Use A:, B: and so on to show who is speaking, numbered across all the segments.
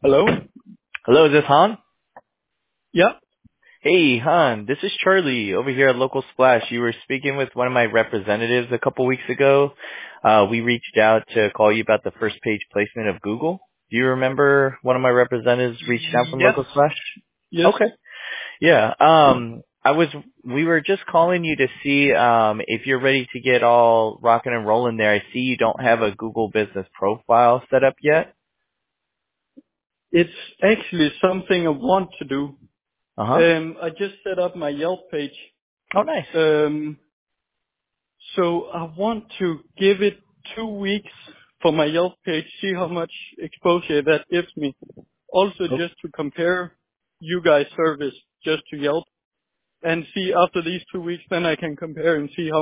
A: Hello?
B: Hello, is this Han?
A: Yeah,
B: Hey, Han, this is Charlie over here at Local Splash. You were speaking with one of my representatives a couple weeks ago. We reached out to call you about the first page placement of Google. Do you remember one of my representatives reaching out from
A: yes,
B: Local Splash?
A: yes.
B: Okay. Yeah. We were just calling you to see, if you're ready to get all rocking and rolling there. I see you don't have a Google business profile set up yet.
A: It's actually something I want to do.
B: Uh-huh.
A: I just set up my Yelp page.
B: Oh, nice.
A: Um, so I want to give it 2 weeks for my Yelp page, see how much exposure that gives me. Also
B: Oh.
A: just to compare you guys' service just to Yelp and see after these 2 weeks, then I can compare and see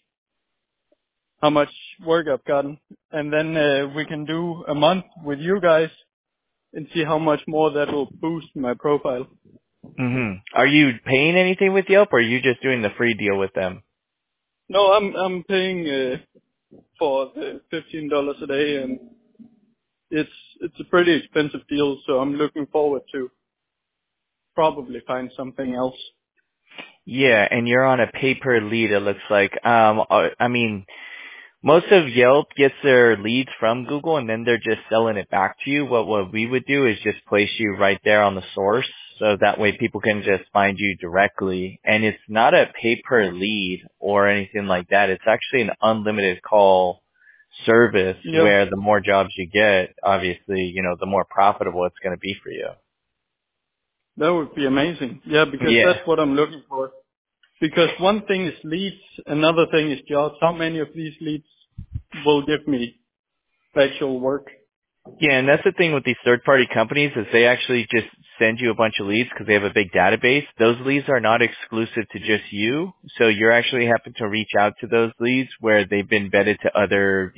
A: how much work I've gotten. And then we can do a month with you guys and see how much more that will boost my profile.
B: Are you paying anything with Yelp, or are you just doing the free deal with them?
A: No, I'm paying for the $15 a day, and it's a pretty expensive deal. So I'm looking forward to probably find something else.
B: Yeah, and you're on a pay per lead, it looks like. I mean, most of Yelp gets their leads from Google, and then they're just selling it back to you. What we would do is just place you right there on the source, so that way people can just find you directly. And it's not a pay per lead or anything like that. It's actually an unlimited call service
A: Yeah,
B: where the more jobs you get, obviously, the more profitable it's going to be for you.
A: that would be amazing. Yeah, because
B: Yeah.
A: that's what I'm looking for. Because one thing is leads, another thing is jobs. How many of these leads will give me actual work?
B: Yeah, and that's the thing with these third-party companies is they actually just send you a bunch of leads because they have a big database. Those leads are not exclusive to just you, so you're actually having to reach out to those leads where they've been vetted to other,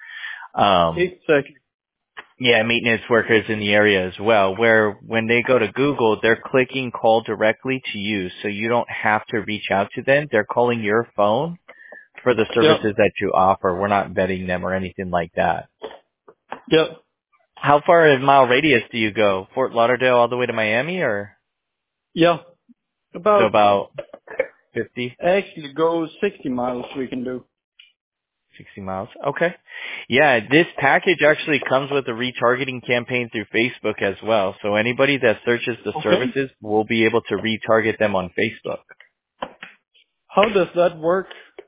B: um,
A: Exactly.
B: maintenance workers in the area as well. Where when they go to Google, they're clicking call directly to you, so you don't have to reach out to them. They're calling your phone for the
A: Yeah,
B: services that you offer. We're not vetting them or anything like that.
A: yeah,
B: How far in mile radius do you go? Fort Lauderdale all the way to Miami, or
A: yeah.
B: so
A: About
B: about 50,
A: actually go 60 miles we can do.
B: 60 miles? Okay. Yeah, this package actually comes with a retargeting campaign through Facebook as well. So anybody that searches the
A: Okay.
B: services will be able to retarget them on Facebook.
A: How does that work?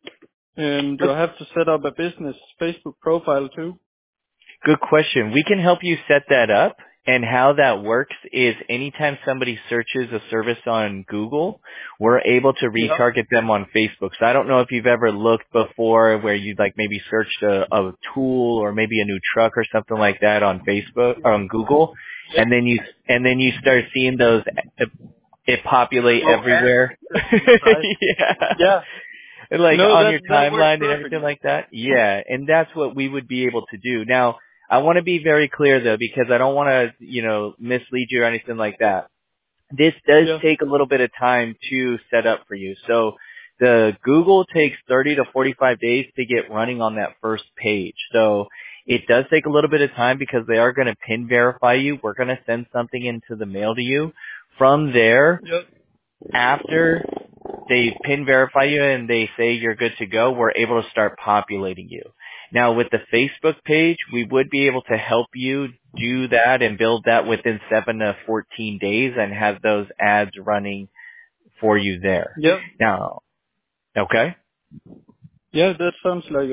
A: Do I have to set up a business Facebook profile too?
B: Good question. We can help you set that up. And how that works is anytime somebody searches a service on Google, we're able to
A: Yeah.
B: retarget them on Facebook. So I don't know if you've ever looked before where you like maybe searched a tool or maybe a new truck or something like that on Facebook or on Google,
A: Yeah.
B: and then you start seeing those it populate
A: Oh,
B: everywhere.
A: right.
B: Yeah.
A: Yeah.
B: Like
A: No,
B: on your
A: that works
B: timeline and everything
A: perfectly.
B: like that. Yeah, and that's what we would be able to do. Now, I want to be very clear though, because I don't want to, mislead you or anything like that. This does
A: Yeah.
B: take a little bit of time to set up for you. So the Google takes 30 to 45 days to get running on that first page. So it does take a little bit of time because they are going to pin verify you. We're going to send something into the mail to you. From there,
A: Yeah.
B: after they pin verify you and they say you're good to go, we're able to start populating you. Now with the Facebook page, we would be able to help you do that and build that within 7 to 14 days and have those ads running for you there.
A: Yeah.
B: Now, okay?
A: Yeah, that sounds like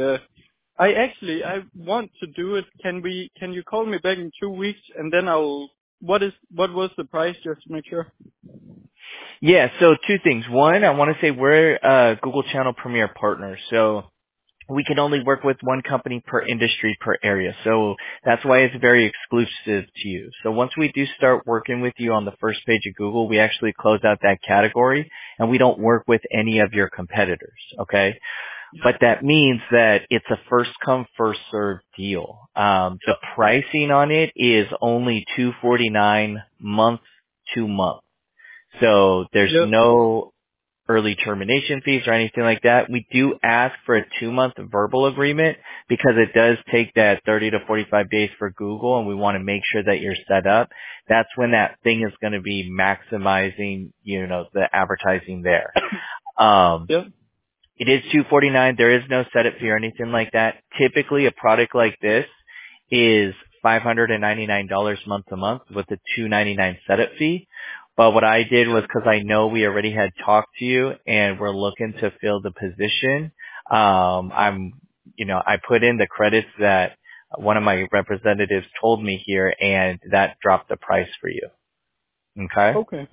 A: I want to do it. Can you call me back in 2 weeks and then what was the price just to make sure?
B: Yeah, so two things. One, I want to say we're a Google Channel Premier partner. So we can only work with one company per industry per area. So that's why it's very exclusive to you. So once we do start working with you on the first page of Google, we actually close out that category and we don't work with any of your competitors. Okay. But that means that it's a first come, first served deal. The pricing on it is only $249 month to month. So there's
A: Yeah.
B: no early termination fees or anything like that. We do ask for a 2-month verbal agreement because it does take that 30 to 45 days for Google, and we want to make sure that you're set up. That's when that thing is going to be maximizing, the advertising there.
A: Yeah.
B: It is $249. There is no setup fee or anything like that. Typically, a product like this is $599 month to month with a $299 setup fee. But what I did was, because I know we already had talked to you and we're looking to fill the position, I put in the credits that one of my representatives told me here, and that dropped the price for you. Okay?
A: Okay.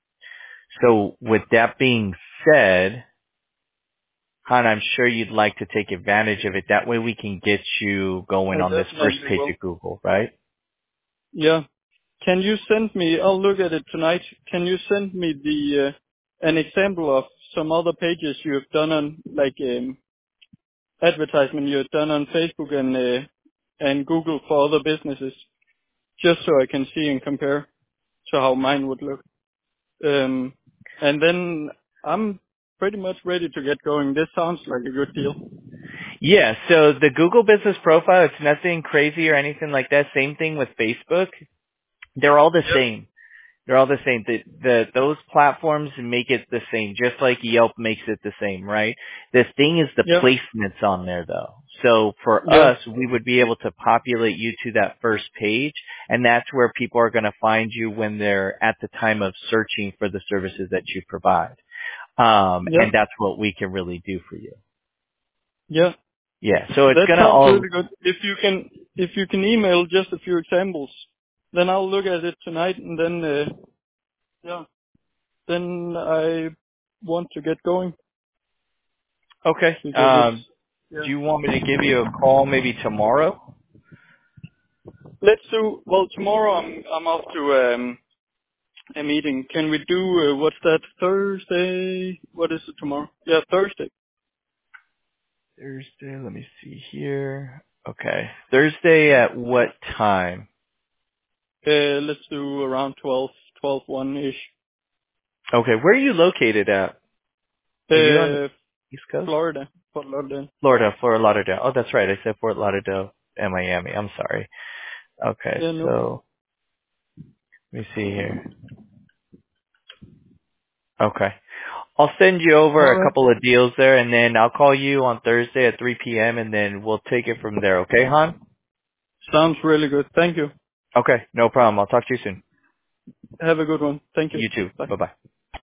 B: So with that being said, Han, I'm sure you'd like to take advantage of it. That way we can get you going
A: I
B: on this first
A: definitely
B: page
A: will.
B: of Google, right?
A: Yeah. Can you send me, I'll look at it tonight. Can you send me an example of some other pages you have done on, like, advertisement you have done on Facebook and Google for other businesses, just so I can see and compare to how mine would look. And then I'm pretty much ready to get going. This sounds like a good deal.
B: Yeah, so the Google Business Profile, it's nothing crazy or anything like that. Same thing with Facebook. They're all the
A: Yep.
B: same. They're all the same. Those platforms make it the same, just like Yelp makes it the same, right? The thing is the
A: Yep.
B: placements on there though. So for
A: Yeah.
B: us, we would be able to populate you to that first page, and that's where people are going to find you when they're at the time of searching for the services that you provide.
A: Yeah.
B: And that's what we can really do for you.
A: Yeah.
B: Yeah. So it's
A: That
B: going to
A: sounds
B: all,
A: really good. If you can email just a few examples, then I'll look at it tonight, and then yeah, then I want to get going
B: okay.
A: because it's
B: Do
A: yeah.
B: you want me to give you a call maybe tomorrow?
A: Let's do well tomorrow. I'm off to a meeting. Can we do what's that, Thursday? What is it tomorrow? Yeah, Thursday.
B: Thursday, let me see here. Okay. Thursday at what time?
A: Let's do around 1 ish.
B: Okay. Where are you located at? Are you on the
A: Uh,
B: East Coast?
A: Florida. Fort Lauderdale.
B: Florida, Fort Lauderdale. Oh, that's right. I said Fort Lauderdale and Miami. I'm sorry. Okay.
A: Yeah, no.
B: So let me see here. Okay. I'll send you over
A: All
B: a
A: right.
B: couple of deals there, and then I'll call you on Thursday at 3 p.m., and then we'll take it from there. Okay, Han?
A: Sounds really good. Thank you.
B: Okay. No problem. I'll talk to you soon.
A: Have a good one. Thank you.
B: You too.
A: Bye.
B: Bye-bye.